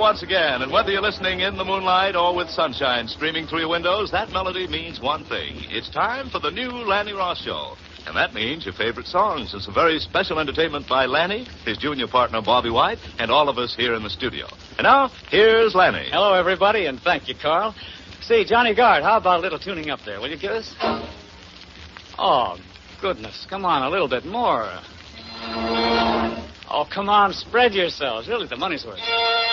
once again, and whether you're listening in the moonlight or with sunshine streaming through your windows, that melody means one thing. It's time for the new Lanny Ross Show. And that means your favorite songs and some very special entertainment by Lanny, his junior partner Bobby White, and all of us here in the studio. And now, here's Lanny. Hello, everybody, and thank you, Carl. Say, Johnny Guard, how about a little tuning up there? Will you give us? Oh, goodness. Come on, a little bit more. Oh, come on, spread yourselves. Really, the money's worth.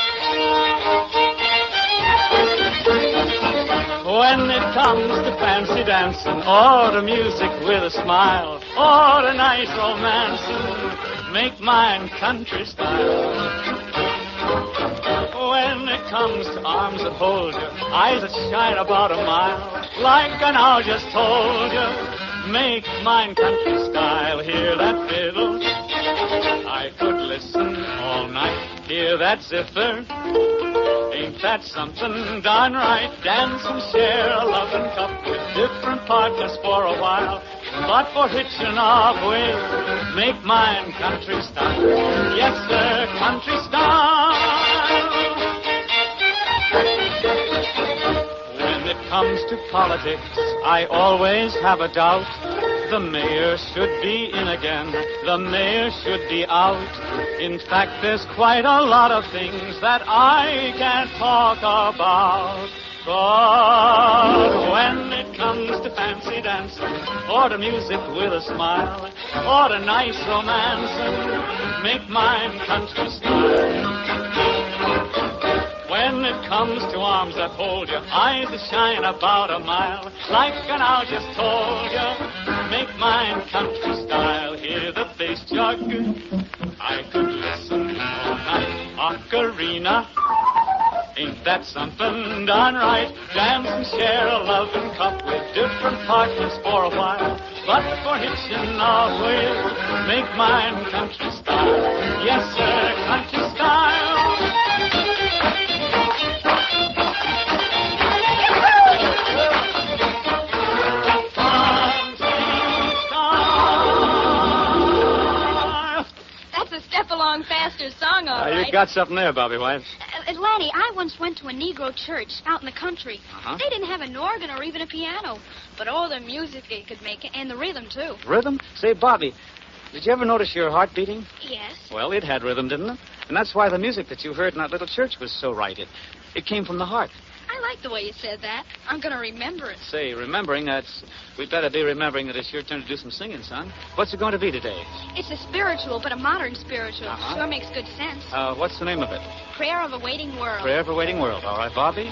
When it comes to fancy dancing, or to music with a smile, or to nice romancing, make mine country style. When it comes to arms that hold you, eyes that shine about a mile, like an owl just told you, make mine country style. Hear that fiddle? I could listen all night. Hear that zither? Ain't that something darn right? Dance and share a loving cup with different partners for a while. But for hitching off with, make mine country style. Yes, sir, country style. When it comes to politics, I always have a doubt. The mayor should be in again. The mayor should be out. In fact, there's quite a lot of things that I can't talk about. But when it comes to fancy dancing, or to music with a smile, or to nice romancing, make mine country style. When it comes to arms that hold you, eyes that shine about a mile, like an owl just told you, make mine country style. Hear the bass jug, I could listen all night. Ocarina, ain't that something done right? Dance and share a loving cup with different partners for a while. But for hitching off with, make mine country style. Yes, sir, country style. Step-along faster song, all right. You got something there, Bobby White. Lanny, I once went to a Negro church out in the country. Uh-huh. They didn't have an organ or even a piano. But all the music they could make, and the rhythm, too. Rhythm? Say, Bobby, did you ever notice your heart beating? Yes. Well, it had rhythm, didn't it? And that's why the music that you heard in that little church was so right. It came from the heart. I like the way you said that. I'm going to remember it. Say, remembering, we'd better be remembering that it's your turn to do some singing, son. What's it going to be today? It's a spiritual, but a modern spiritual. Uh-huh. Sure makes good sense. What's the name of it? Prayer of a Waiting World. Prayer of a Waiting World. All right, Bobby?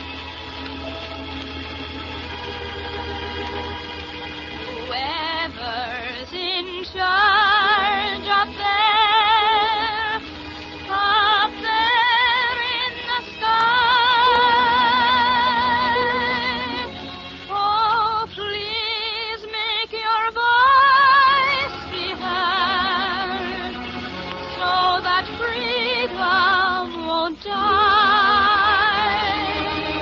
Whoever's in charge up there in the sky, oh, please make your voice be heard so that freedom won't die.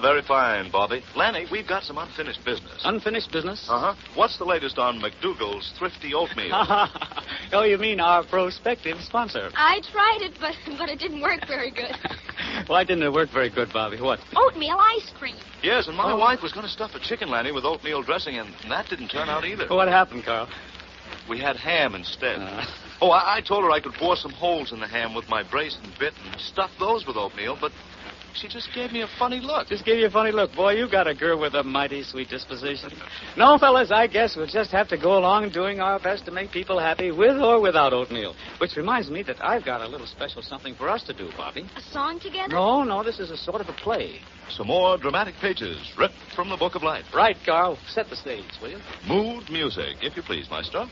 very fine, Bobby. Lanny, we've got some unfinished business. Unfinished business? Uh-huh. What's the latest on McDougal's Thrifty Oatmeal? Oh, you mean our prospective sponsor? I tried it, but it didn't work very good. Why didn't it work very good, Bobby? What? Oatmeal ice cream. Yes, and my wife was going to stuff a chicken, Lanny, with oatmeal dressing, and that didn't turn out either. What happened, Carl? We had ham instead. I told her I could bore some holes in the ham with my brace and bit and stuff those with oatmeal, but she just gave me a funny look. Just gave you a funny look. Boy, you got a girl with a mighty sweet disposition. No, fellas, I guess we'll just have to go along doing our best to make people happy with or without oatmeal. Which reminds me that I've got a little special something for us to do, Bobby. A song together? No, this is a sort of a play. Some more dramatic pages ripped from the Book of Life. Right, Carl. Set the stage, will you? Mood music, if you please, Maestro.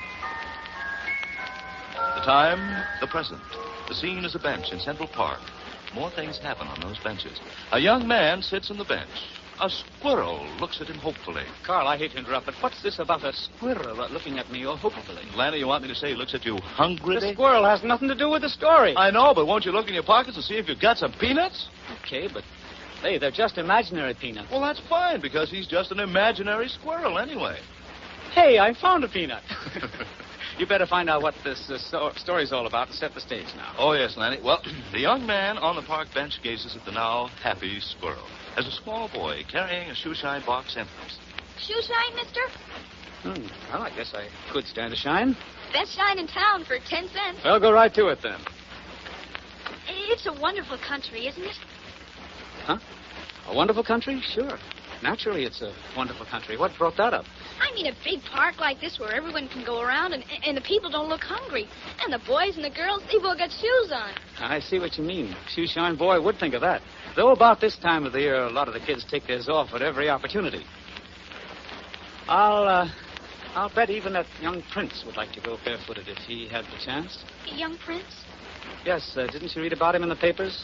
The time, the present. The scene is a bench in Central Park. More things happen on those benches. A young man sits on the bench. A squirrel looks at him hopefully. Carl, I hate to interrupt, but what's this about a squirrel looking at me hopefully? Lanny, you want me to say he looks at you hungry? The squirrel has nothing to do with the story. I know, but won't you look in your pockets and see if you've got some peanuts? Okay, but, hey, they're just imaginary peanuts. Well, that's fine, because he's just an imaginary squirrel anyway. Hey, I found a peanut. You better find out what this story's all about and set the stage now. Oh, yes, Lanny. Well, the young man on the park bench gazes at the now happy squirrel as a small boy carrying a shoeshine box enters. Shoeshine, mister? Well, I guess I could stand a shine. Best shine in town for 10 cents. Well, go right to it, then. It's a wonderful country, isn't it? Huh? A wonderful country? Sure. Naturally, it's a wonderful country. What brought that up? I mean, a big park like this where everyone can go around and the people don't look hungry. And the boys and the girls, they've all got shoes on. I see what you mean. Shoeshine boy would think of that. Though about this time of the year, a lot of the kids take theirs off at every opportunity. I'll bet even that young prince would like to go barefooted if he had the chance. Young prince? Yes, didn't you read about him in the papers?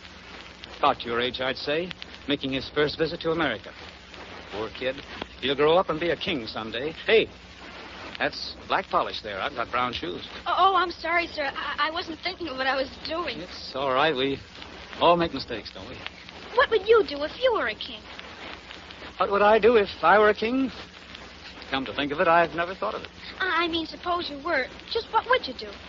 About your age, I'd say. Making his first visit to America. Poor kid. He'll grow up and be a king someday. Hey, that's black polish there. I've got brown shoes. Oh, I'm sorry, sir. I wasn't thinking of what I was doing. It's all right. We all make mistakes, don't we? What would you do if you were a king? What would I do if I were a king? Come to think of it, I've never thought of it. I mean, suppose you were. Just what would you do?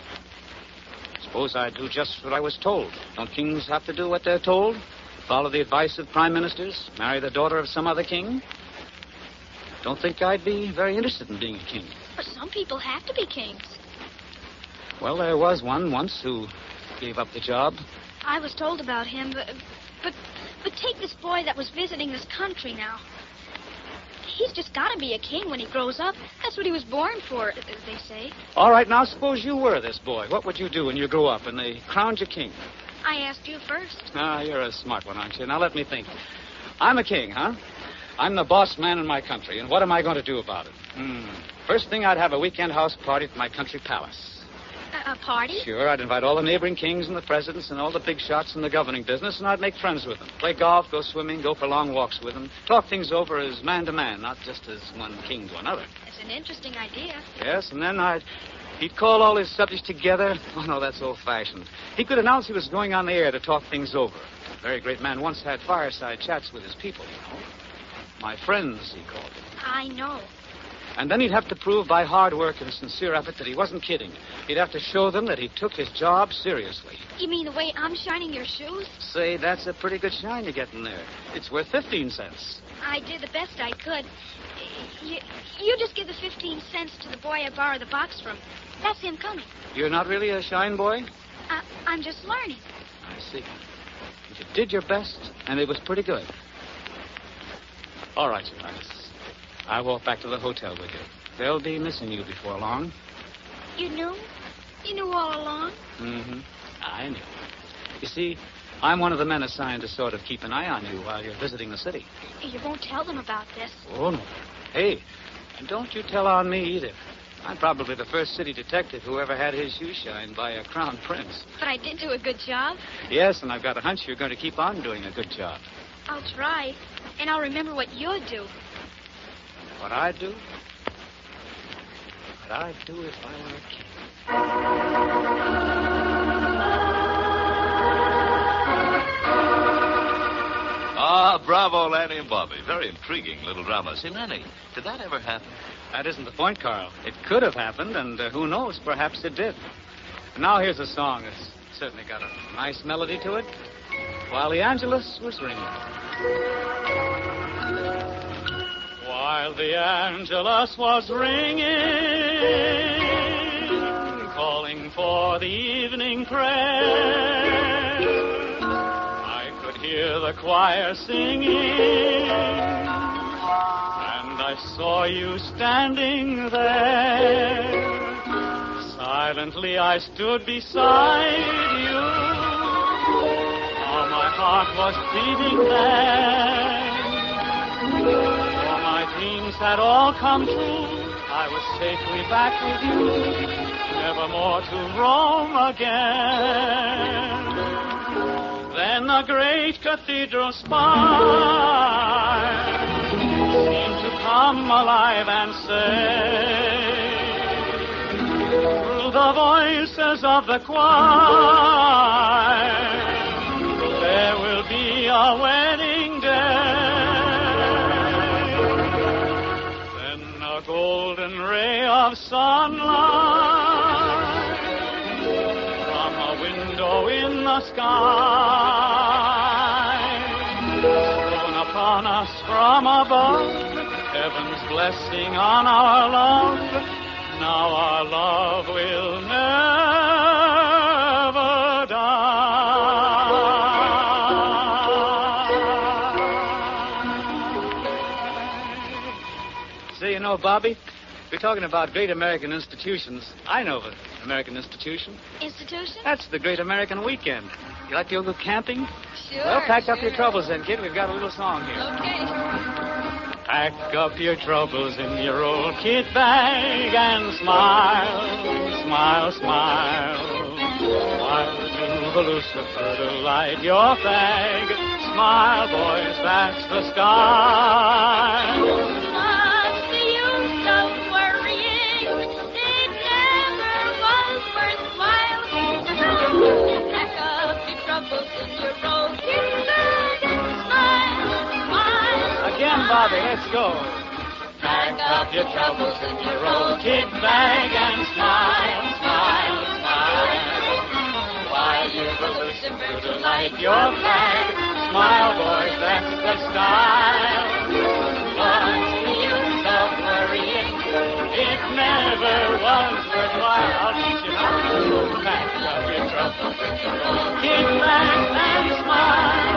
Suppose I'd do just what I was told. Don't kings have to do what they're told? Follow the advice of prime ministers? Marry the daughter of some other king? Don't think I'd be very interested in being a king. But some people have to be kings. Well, there was one once who gave up the job. I was told about him, but take this boy that was visiting this country now. He's just got to be a king when he grows up. That's what he was born for, they say. All right, now suppose you were this boy. What would you do when you grew up and they crowned you king? I asked you first. Ah, you're a smart one, aren't you? Now let me think. I'm a king, huh? I'm the boss man in my country, and what am I going to do about it? First thing, I'd have a weekend house party at my country palace. A party? Sure, I'd invite all the neighboring kings and the presidents and all the big shots in the governing business, and I'd make friends with them. Play golf, go swimming, go for long walks with them. Talk things over as man to man, not just as one king to another. It's an interesting idea. Yes, and then he'd call all his subjects together. Oh, no, that's old-fashioned. He could announce he was going on the air to talk things over. A very great man once had fireside chats with his people, you know. My friends, he called them. I know. And then he'd have to prove by hard work and sincere effort that he wasn't kidding. He'd have to show them that he took his job seriously. You mean the way I'm shining your shoes? Say, that's a pretty good shine you're getting there. It's worth 15 cents. I did the best I could. You just give the 15 cents to the boy I borrowed the box from. That's him coming. You're not really a shine boy? I'm just learning. I see. You did your best, and it was pretty good. All right, Your Highness. I'll walk back to the hotel with you. They'll be missing you before long. You knew? You knew all along? Mm-hmm. I knew. You see, I'm one of the men assigned to sort of keep an eye on you while you're visiting the city. You won't tell them about this. Oh, no. Hey, and don't you tell on me either. I'm probably the first city detective who ever had his shoe shined by a crown prince. But I did do a good job. Yes, and I've got a hunch you're going to keep on doing a good job. I'll try, and I'll remember what you'd do. What I'd do? What I'd do if I were a king. Bravo, Lanny and Bobby. Very intriguing little drama. Say, Lanny, did that ever happen? That isn't the point, Carl. It could have happened, and who knows, perhaps it did. And now here's a song that's certainly got a nice melody to it. While the Angelus was ringing. While the Angelus was ringing, calling for the evening prayer, I could hear the choir singing, and I saw you standing there. Silently I stood beside you. Oh, my heart was beating then. For my dreams had all come true. I was safely back with you, never more to roam again. Then the great cathedral spire seemed to come alive and say, through the voices of the choir, there will be a wedding day. Then a golden ray of sunlight from a window in the sky shone upon us from above, heaven's blessing on our love. Now our love will never die. Say, you know, Bobby, we're talking about great American institutions. I know of an American institution. Institution? That's the Great American Weekend. You like to go camping? Sure. Well, pack up your troubles then, kid. We've got a little song here. Okay. Pack up your troubles in your old kit bag and smile, smile, smile. While to the Lucifer to light your flag. Smile, boys, that's the sky. What's the use of worrying? It never was worthwhile. Pack up your troubles in your old kit bag and smile, smile. Again, Bobby, let's go. Pack up your troubles in your old kit bag and smile, smile, smile. While you're the Lucifer to light your flag. Smile, boys, that's the style. What's the use of worrying? It never was worthwhile. I'll teach you how to pack up your troubles in your old kit bag and smile,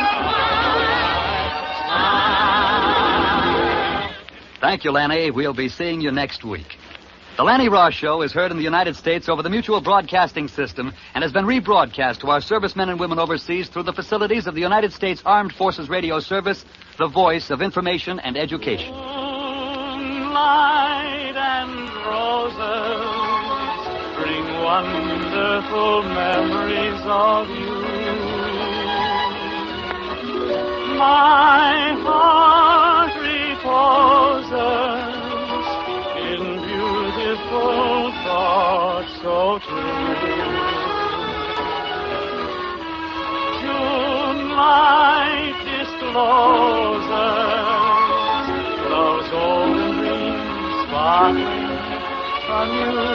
smile, smile. Thank you, Lanny. We'll be seeing you next week. The Lanny Ross Show is heard in the United States over the Mutual Broadcasting System and has been rebroadcast to our servicemen and women overseas through the facilities of the United States Armed Forces Radio Service, the voice of information and education. Moonlight and roses bring wonderful memories of you. My heart reposes in beautiful thoughts so true. June light discloses love's old dreams sparkling anew.